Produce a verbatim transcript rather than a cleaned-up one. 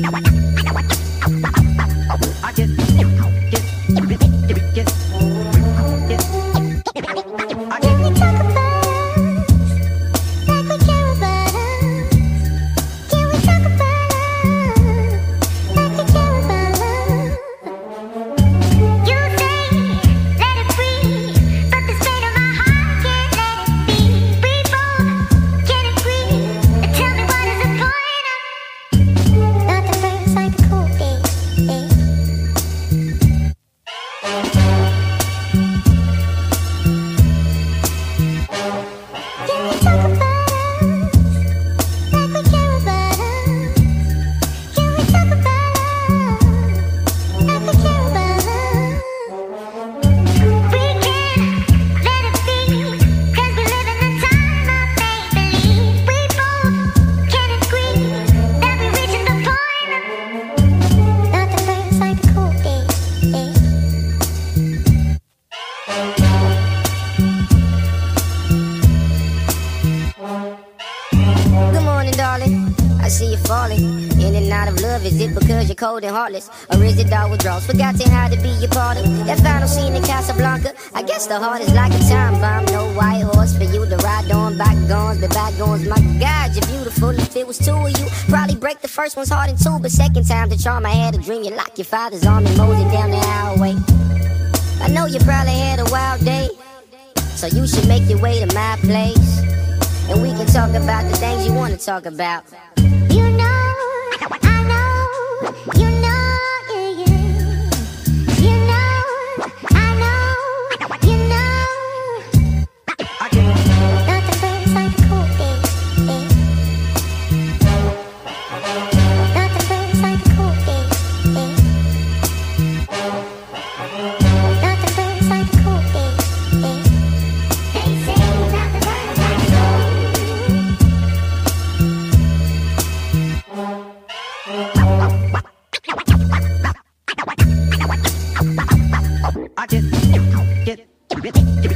Cold and heartless, or is it all withdrawals? Forgotten how to be a part of that final scene in Casablanca. I guess the heart is like a time bomb, no white horse for you to ride on. Bygones, but bygones, my God, you're beautiful. If it was two of you, probably break the first one's heart in two, but second time to charm, I had a dream. You lock your father's arm and mosey down the highway. I know you probably had a wild day, so you should make your way to my place, and we can talk about the things you want to talk about. You know, I know, you know, yeah, yeah. You know, I know, you know. Not the first like a cold day, eh. Not the first like a cold day, eh. Not the first like a cold day, eh. They say not the first like a I just get, get, get, get.